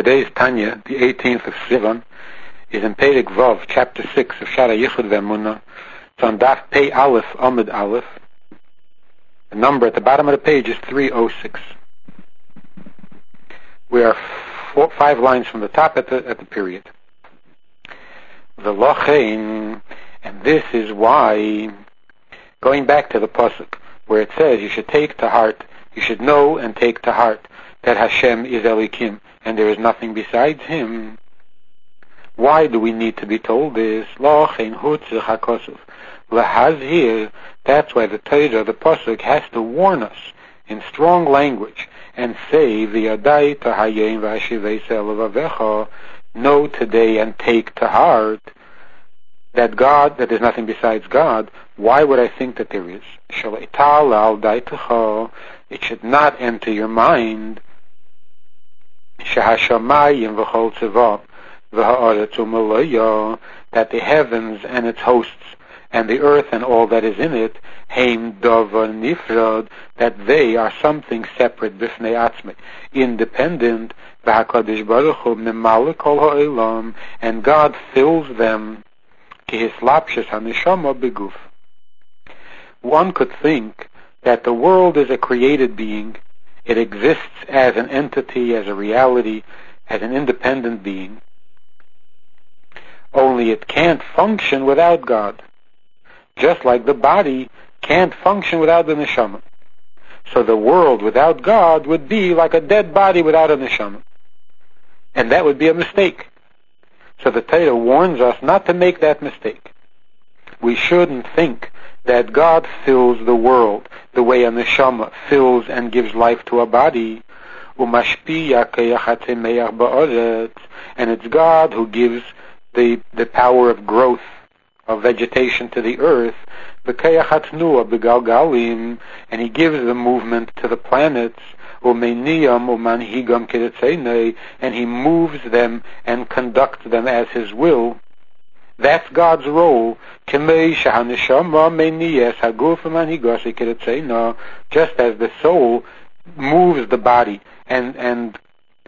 Today's Tanya, the 18th of Sivan, is in Perek Vav, chapter 6 of Shara Yichud Ve'emunah. It's on Daf Pei Aleph, Amud Aleph. The number at the bottom of the page is 306. We are 5 lines from the top at the period. V'lochein, and this is why, going back to the pasuk where it says you should take to heart, you should know and take to heart that Hashem is Elikim and there is nothing besides Him. Why do we need to be told this? Lochein hutzich hakosuf lahazhir. That's why the Torah, the pasuk, has to warn us in strong language and say v'yadai tahayim v'ashivei se'elevavecha. Know today and take to heart that God, that there's nothing besides God. Why would I think that there is? It should not enter your mind that the heavens and its hosts and the earth and all that is in it, that they are something separate, independent, and God fills them. One could think that the world is a created being. It exists as an entity, as a reality, as an independent being. Only it can't function without God. Just like the body can't function without the neshama. So the world without God would be like a dead body without a neshama. And that would be a mistake. So the Torah warns us not to make that mistake. We shouldn't think that God fills the world the way a neshama fills and gives life to a body. And it's God who gives the power of growth, of vegetation to the earth, and He gives the movement to the planets, and He moves them and conducts them as His will. That's God's role. Just as the soul moves the body and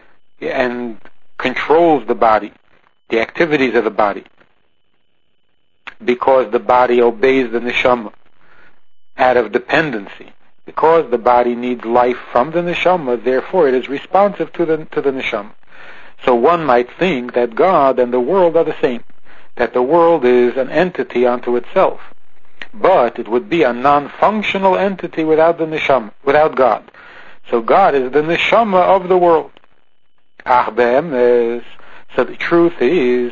controls the body, the activities of the body, because the body obeys the neshama out of dependency. Because the body needs life from the neshama, therefore it is responsive to the neshama. So one might think that God and the world are the same, that the world is an entity unto itself. But it would be a non-functional entity without the neshama, without God. So God is the neshama of the world. So the truth is,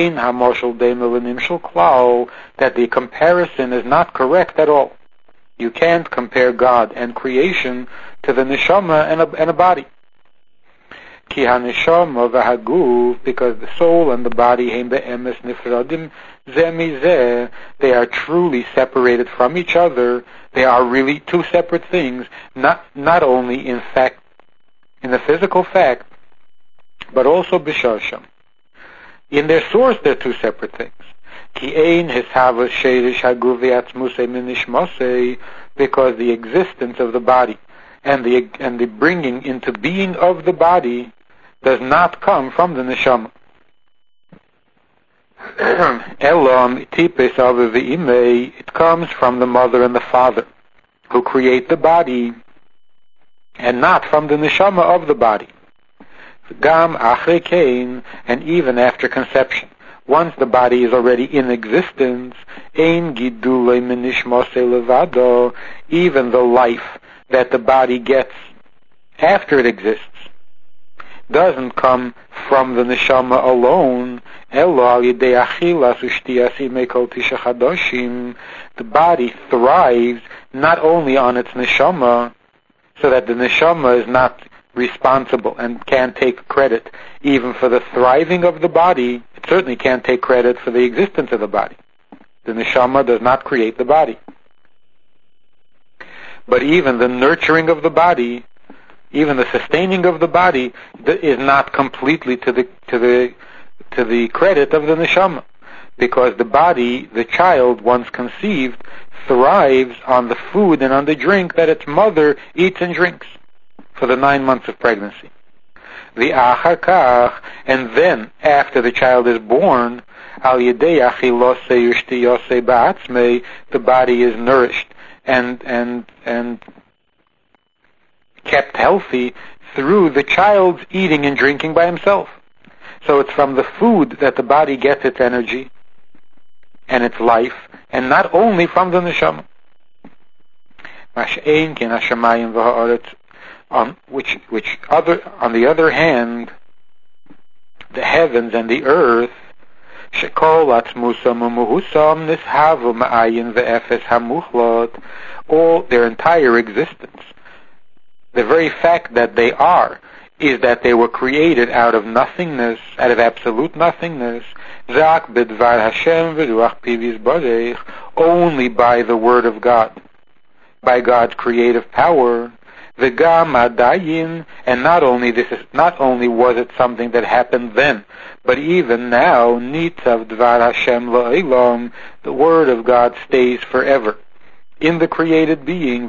that the comparison is not correct at all. You can't compare God and creation to the neshama and a body. Because the soul and the body, they are truly separated from each other. They are really two separate things, not only in fact, in the physical fact, but also b'shasham. In their source, they're two separate things. Because the existence of the body and the bringing into being of the body does not come from the neshama. It comes from the mother and the father, who create the body, and not from the neshama of the body. And even after conception, once the body is already in existence, even the life that the body gets after it exists doesn't come from the neshama alone. The body thrives not only on its neshama, so that the neshama is not responsible and can't take credit even for the thriving of the body. It certainly can't take credit for the existence of the body. The neshama does not create the body. But even the nurturing of the body, even the sustaining of the body, is not completely to the credit of the neshama, because the body, the child, once conceived, thrives on the food and on the drink that its mother eats and drinks for the 9 months of pregnancy. V'achar kach, and then, after the child is born, al yedei achilosei ushtiyosei ba'atzmei, the body is nourished and kept healthy through the child's eating and drinking by himself. So it's from the food that the body gets its energy and its life, and not only from the neshama. On the other hand, the heavens and the earth, all their entire existence, the very fact that they are, is that they were created out of nothingness, out of absolute nothingness, only by the word of God, by God's creative power. And not only was it something that happened then, but even now, the word of God stays forever in the created being,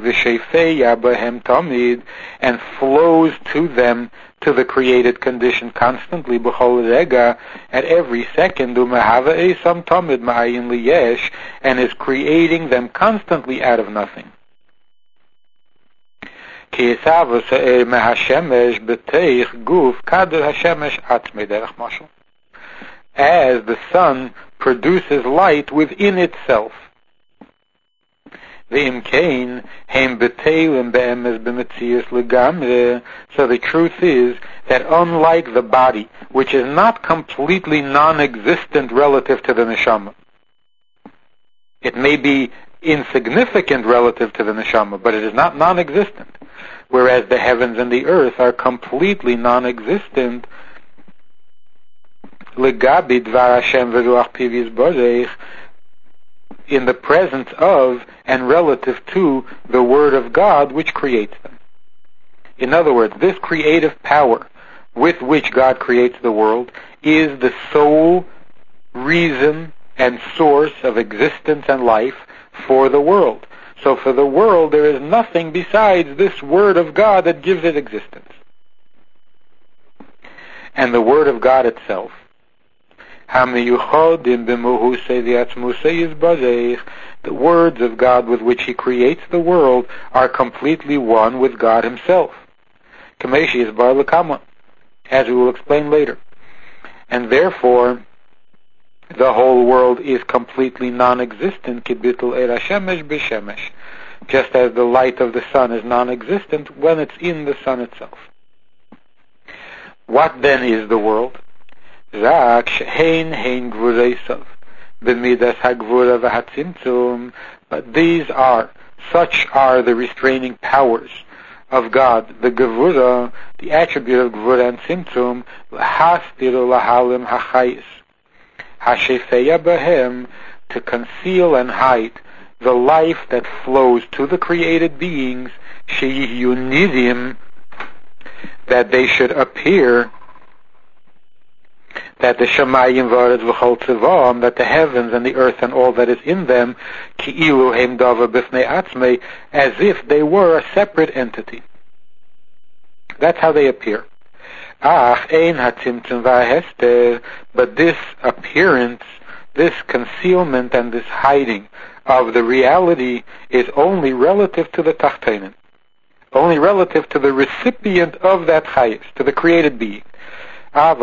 and flows to them, to the created condition constantly, at every second, and is creating them constantly out of nothing. As the sun produces light within itself. So the truth is that unlike the body, which is not completely non-existent relative to the neshama, it may be insignificant relative to the neshama, but it is not non-existent. Whereas the heavens and the earth are completely non-existent in the presence of and relative to the Word of God which creates them. In other words, this creative power with which God creates the world is the sole reason and source of existence and life for the world. So for the world, there is nothing besides this Word of God that gives it existence. And the Word of God itself, the words of God with which He creates the world are completely one with God Himself, as we will explain later. And therefore, the whole world is completely non-existent, just as the light of the sun is non-existent when it's in the sun itself. What then is the world? But such are the restraining powers of God, the Gevura, the attribute of Gevura and Tzimtzum, to conceal and hide the life that flows to the created beings, that they should appear, that the Shamayim v'aretz v'chol tzivam, that the heavens and the earth and all that is in them, ki'ilu heim davar b'fnei atzmei, as if they were a separate entity. That's how they appear. But this appearance, this concealment and this hiding of the reality is only relative to the Tachteinen, only relative to the recipient of that chayis, to the created being. But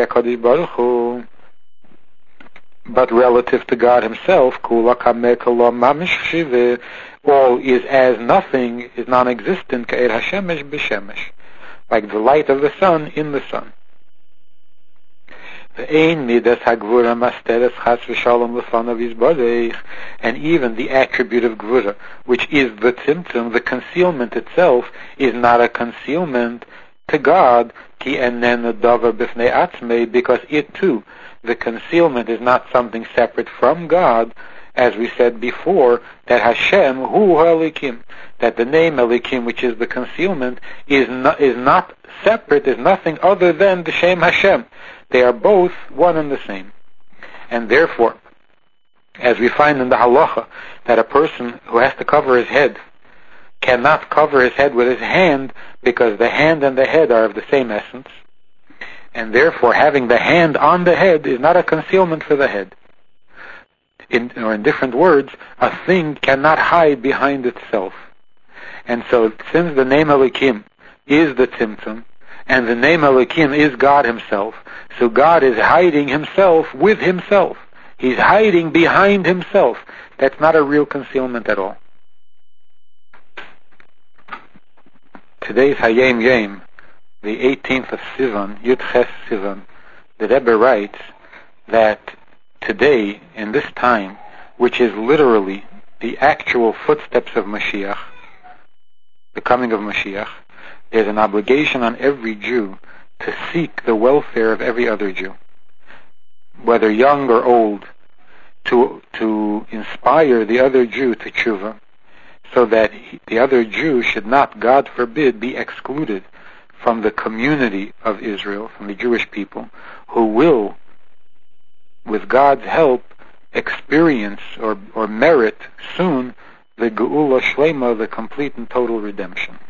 relative to God Himself, all is as nothing, is non-existent, like the light of the sun in the sun. And even the attribute of Gvura, which is the Tzimtzum, the concealment itself, is not a concealment to God, because it too, the concealment is not something separate from God, as we said before, that Hashem, Hu Elikim, that the name Elikim, which is the concealment, is not separate, is nothing other than the Shem Hashem. They are both one and the same. And therefore, as we find in the halacha, that a person who has to cover his head cannot cover his head with his hand, because the hand and the head are of the same essence. And therefore, having the hand on the head is not a concealment for the head. In different words, a thing cannot hide behind itself. And so, since the name Elokim is the Tzimtzum, and the name Elokim is God Himself, so God is hiding Himself with Himself. He's hiding behind Himself. That's not a real concealment at all. Today's Hayom Yom, the 18th of Sivan, Yud Ches Sivan, the Rebbe writes that today, in this time, which is literally the actual footsteps of Mashiach, the coming of Mashiach, there's an obligation on every Jew to seek the welfare of every other Jew, whether young or old, to inspire the other Jew to tshuva, so that the other Jew should not, God forbid, be excluded from the community of Israel, from the Jewish people, who will, with God's help, experience or merit soon the Geula Shlema, the complete and total redemption.